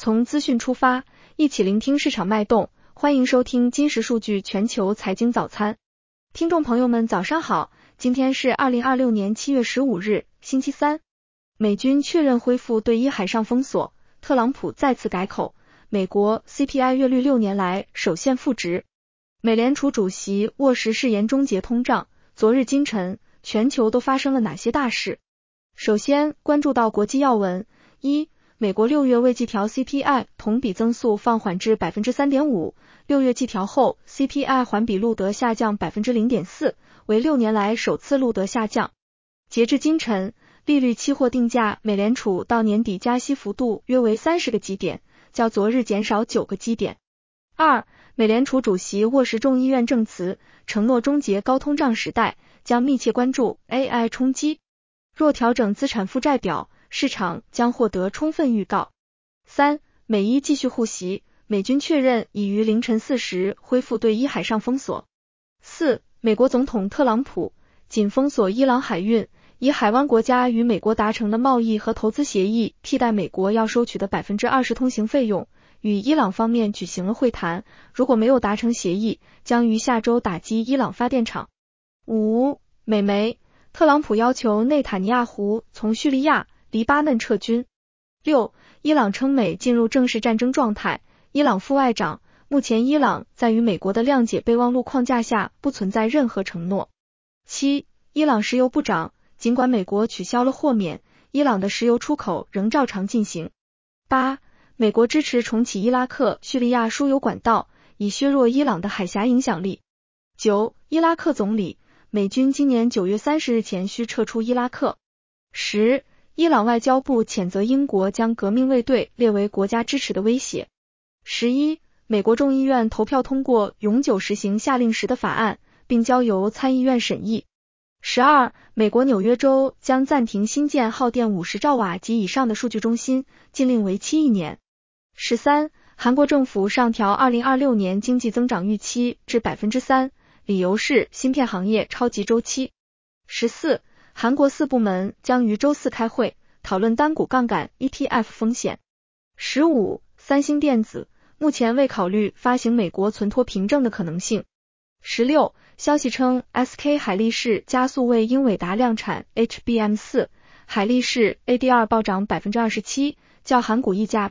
从资讯出发，一起聆听市场脉动。欢迎收听金石数据全球财经早餐。听众朋友们早上好，今天是2026年7月15日，星期三。美军确认恢复对伊海上封锁，特朗普再次改口，美国 CPI 月率6年来首现负值。美联储主席沃什誓言终结通胀，昨日今晨，全球都发生了哪些大事？首先关注到国际要闻，美国6月未季调 CPI 同比增速放缓至 3.5%， 6月季调后 CPI 环比录得下降 0.4%， 为6年来首次录得下降。截至今晨，利率期货定价美联储到年底加息幅度约为30个基点，较昨日减少9个基点。美联储主席沃什众议院证词，承诺终结高通胀时代，将密切关注 AI 冲击。若调整资产负债表，市场将获得充分预告。美伊继续互袭，美军确认已于凌晨4时恢复对伊海上封锁。美国总统特朗普仅封锁伊朗海运，以海湾国家与美国达成的贸易和投资协议替代美国要收取的 20% 通行费用，与伊朗方面举行了会谈，如果没有达成协议，将于下周打击伊朗发电厂。美媒，特朗普要求内塔尼亚胡从叙利亚、黎巴嫩撤军。伊朗称美进入正式战争状态，伊朗副外长，目前伊朗在与美国的谅解备忘录框架下不存在任何承诺。伊朗石油部长，尽管美国取消了豁免，伊朗的石油出口仍照常进行。美国支持重启伊拉克、叙利亚输油管道，以削弱伊朗的海峡影响力。伊拉克总理，美军今年9月30日前需撤出伊拉克。伊朗外交部谴责英国将革命卫队列为国家支持的威胁。美国众议院投票通过永久实行夏令时的法案，并交由参议院审议。美国纽约州将暂停新建耗电50兆瓦及以上的数据中心，禁令为期1年。韩国政府上调2026年经济增长预期至 3%， 理由是芯片行业超级周期。韩国4部门将于周四开会，讨论单股杠杆 ETF 风险。三星电子目前未考虑发行美国存托凭证的可能性。消息称 SK 海力士加速为英伟达量产 HBM4， 海力士 ADR 暴涨 27%， 较韩股溢价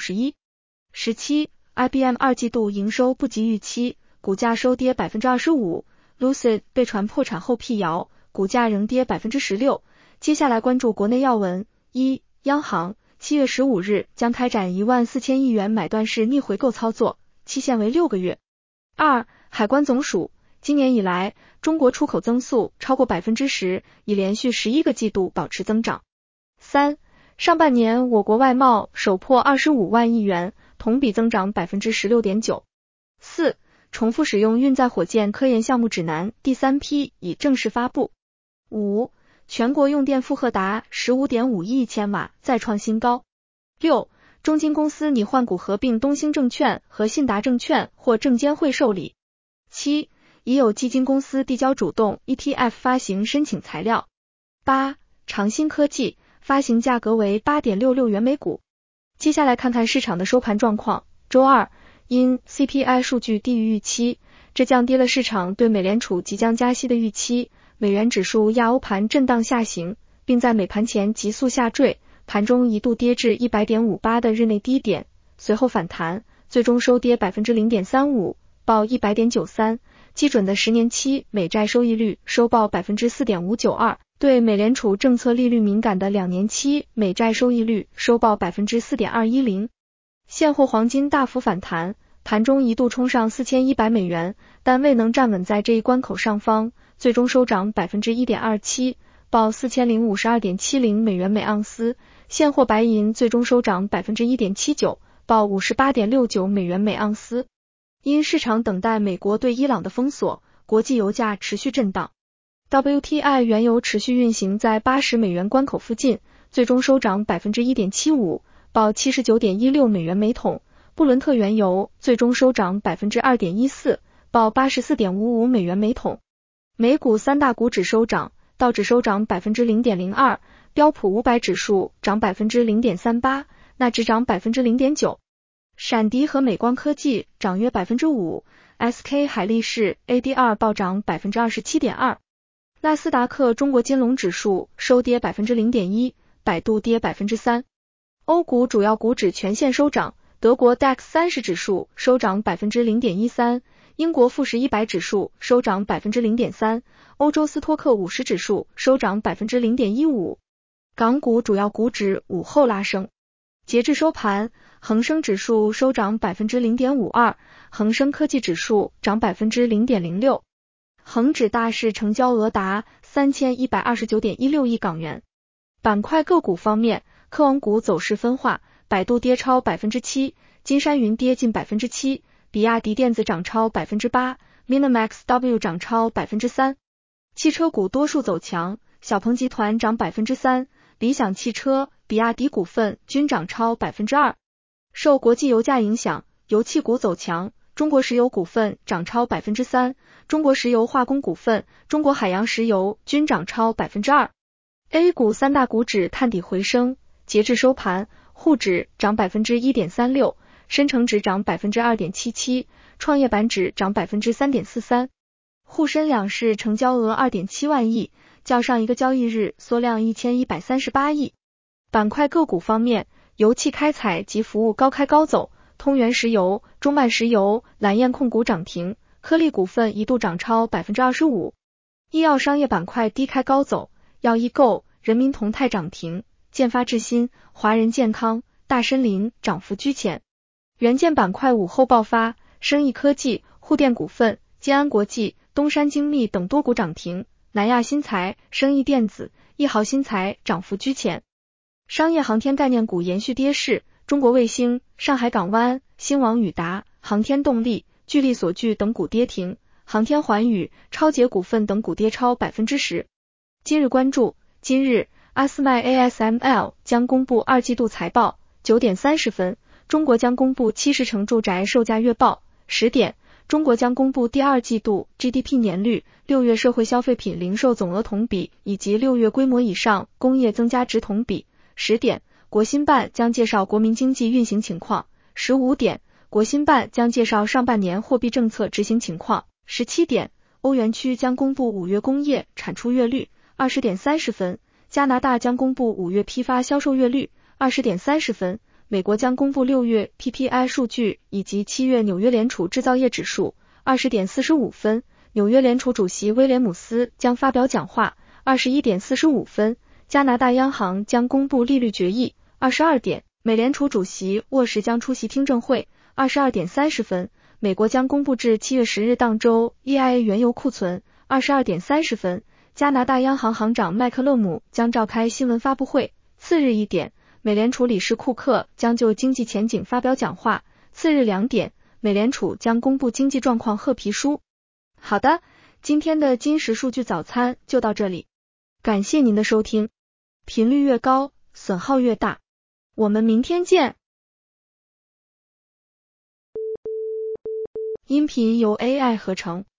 51%。IBM 二季度营收不及预期，股价收跌 25%， Lucid 被传破产后辟谣，股价仍跌 16%。 接下来关注国内要闻。央行7月15日将开展14000亿元买断式逆回购操作，期限为6个月。海关总署，今年以来，中国出口增速超过 10%， 已连续11个季度保持增长。上半年我国外贸首破25万亿元，同比增长 16.9%。重复使用运载火箭科研项目指南第3批已正式发布。全国用电负荷达 15.5 亿千瓦，再创新高。中金公司拟换股合并东兴证券和信达证券获证监会受理。已有基金公司递交主动 ETF 发行申请材料。长鑫科技发行价格为 8.66 元每股。接下来看看市场的收盘状况。周二，因 CPI 数据低于预期，这降低了市场对美联储即将加息的预期，美元指数亚欧盘震荡下行，并在美盘前急速下坠，盘中一度跌至 100.58 的日内低点，随后反弹，最终收跌 0.35%， 报 100.93， 基准的10年期美债收益率收报 4.592%， 对美联储政策利率敏感的2年期美债收益率收报 4.210%。 现货黄金大幅反弹，盘中一度冲上4100美元，但未能站稳在这一关口上方，最终收涨 1.27%， 报 4052.70 美元每盎司。现货白银最终收涨 1.79%， 报 58.69 美元每盎司。因市场等待美国对伊朗的封锁，国际油价持续震荡。WTI 原油持续运行在80美元关口附近，最终收涨 1.75%， 报 79.16 美元每桶。布伦特原油最终收涨 2.14%， 报 84.55 美元每桶。美股三大股指收涨，道指收涨 0.02%， 标普500指数涨 0.38%， 纳指涨 0.9%。 闪迪和美光科技涨约 5%，SK 海力士 ADR 暴涨 27.2%。纳斯达克中国金龙指数收跌 0.1%， 百度跌 3%。欧股主要股指全线收涨，德国 DAX 30指数收涨 0.13%， 英国富时100指数收涨 0.3%， 欧洲斯托克50指数收涨 0.15%。港股主要股指午后拉升，截至收盘，恒生指数收涨 0.52%， 恒生科技指数涨 0.06%。恒指大市成交额达 3129.16 亿港元。板块个股方面，科网股走势分化，百度跌超 7%， 金山云跌近 7%， 比亚迪电子涨超 8%， Minimax-W 涨超 3%。汽车股多数走强，小鹏集团涨 3%， 理想汽车、比亚迪股份均涨超 2%。受国际油价影响，油气股走强，中国石油股份涨超 3%， 中国石油化工股份、中国海洋石油均涨超 2%。A 股三大股指探底回升，截至收盘，沪指涨 1.36%， 深成指涨 2.77%， 创业板指涨 3.43%。沪深两市成交额 2.7 万亿，较上一个交易日缩量1138亿。板块个股方面，油气开采及服务高开高走，通源石油、中曼石油、蓝焰控股涨停，科力股份一度涨超 25%。医药商业板块低开高走，药医购、人民同泰涨停，建发智新、华人健康、大森林涨幅居前。元件板块午后爆发，生意科技、沪电股份、建安国际、东山精密等多股涨停，南亚新材、生意电子、一豪新材涨幅居前。商业航天概念股延续跌势，中国卫星、上海港湾、新网宇达、航天动力、聚力所具等股跌停，航天环宇、超捷股份等股跌超 10%。今日关注，今日阿斯麦 ASML 将公布二季度财报，9点30分，中国将公布70%住宅售价月报，10点，中国将公布第二季度 GDP 年率、6月社会消费品零售总额同比以及6月规模以上工业增加值同比。10点，国新办将介绍国民经济运行情况。15点，国新办将介绍上半年货币政策执行情况。17点，欧元区将公布5月工业产出月率。20点30分，加拿大将公布5月批发销售月率。20点30分，美国将公布6月 PPI 数据以及7月纽约联储制造业指数。20点45分，纽约联储主席威廉姆斯将发表讲话。21点45分，加拿大央行将公布利率决议。22点，美联储主席沃什将出席听证会。22点30分，美国将公布至7月10日当周 EIA 原油库存。22点30分，加拿大央行行长麦克勒姆将召开新闻发布会。次日1点，美联储理事库克将就经济前景发表讲话。次日2点，美联储将公布经济状况褐皮书。好的，今天的金石数据早餐就到这里，感谢您的收听。频率越高，损耗越大。我们明天见。音频由 AI 合成。